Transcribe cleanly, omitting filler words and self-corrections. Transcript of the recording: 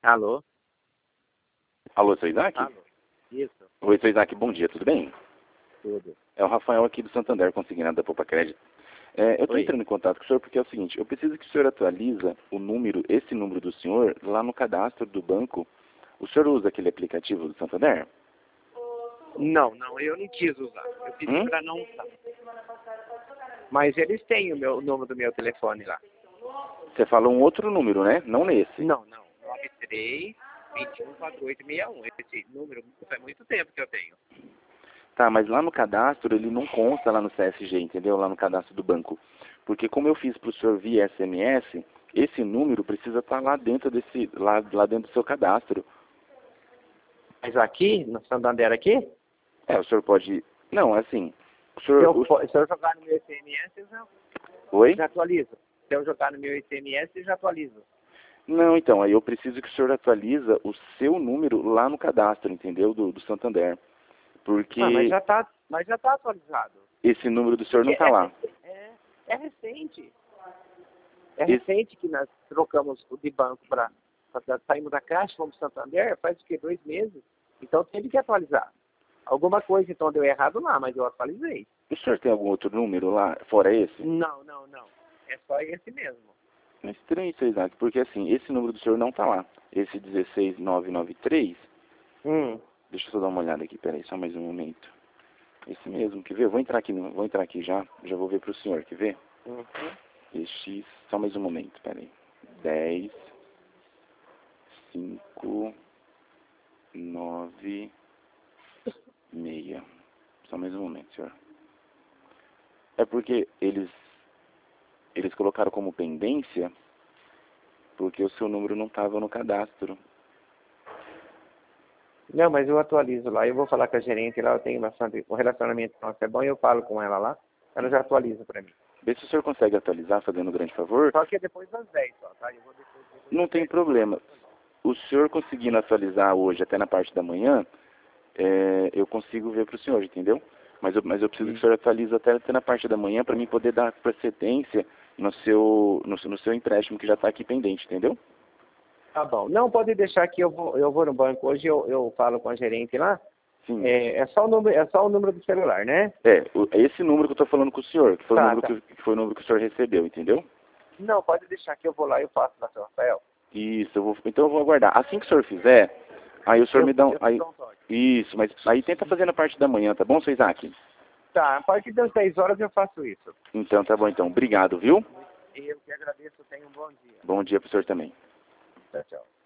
Alô? Alô, seu Isaac? Alô? Isso, Oi, seu Isaac, bom dia, tudo bem? tudo. É o Rafael aqui do Santander, consignado da Poupa Crédito. Eu estou Oi. entrando em contato com o senhor porque é o seguinte, eu preciso que o senhor atualiza o número, esse número do senhor, lá no cadastro do banco. O senhor usa aquele aplicativo do Santander? Não, eu não quis usar. Eu pedi para não usar. Mas eles têm o número do meu telefone lá. Você fala um outro número, né? Não nesse. Não. 93 21 4861. Esse número faz muito tempo que eu tenho. Tá, mas lá no cadastro ele não consta lá no CSG, entendeu? Lá no cadastro do banco. Porque como eu fiz para o senhor via SMS, esse número precisa estar lá dentro lá dentro do seu cadastro. Mas aqui, no Santander aqui, O senhor pode... Não, assim... se eu jogar no meu SMS, Oi? eu já atualizo. Se eu jogar no meu SMS, eu já atualizo. Não, então, aí eu preciso que o senhor atualiza o seu número lá no cadastro, entendeu? Do Santander. Porque Mas já tá atualizado. esse número do senhor não Porque está lá. É recente. É recente que nós trocamos de banco para saímos da Caixa, fomos para Santander, faz o quê? 2 meses? Então teve que atualizar. Alguma coisa então deu errado lá, mas eu atualizei. O senhor tem algum outro número lá, fora esse? Não. É só esse mesmo. É estranho isso, Isaac, porque assim, esse número do senhor não está lá. Esse 16993, deixa eu só dar uma olhada aqui, peraí, só mais um momento. Esse mesmo, quer ver? Eu vou entrar aqui já vou ver para o senhor, quer ver? EX, só mais um momento, peraí. 10, 5, 9, 6. Só mais um momento, senhor. É porque eles colocaram como pendência porque o seu número não estava no cadastro. Não, mas eu atualizo lá. Eu vou falar com a gerente lá, eu tenho bastante... O relacionamento nosso é bom e eu falo com ela lá. Ela já atualiza para mim. Vê se o senhor consegue atualizar, fazendo um grande favor. Só que é depois das 10 só, tá? Eu vou depois Não tem problema. O senhor conseguindo atualizar hoje até na parte da manhã, eu consigo ver para o senhor, entendeu? Mas eu preciso que o senhor atualize até na parte da manhã para mim poder dar precedência no seu empréstimo que já está aqui pendente, entendeu? Tá bom. Não, pode deixar que eu vou no banco hoje, eu falo com a gerente lá. Sim. É só o número do celular, né? É esse número que eu estou falando com o senhor, que foi, que foi o número que o senhor recebeu, entendeu? Não, pode deixar que eu vou lá e eu faço lá, seu Rafael. Isso, então eu vou aguardar. Assim que o senhor fizer, aí o senhor me dá um... Isso, mas aí tenta fazer na parte da manhã, tá bom, seu Isaac? Tá, a partir das 10 horas eu faço isso. Então, tá bom, então. Obrigado, viu? Eu que agradeço, tenha um bom dia. Bom dia pro senhor também. Tchau, tchau.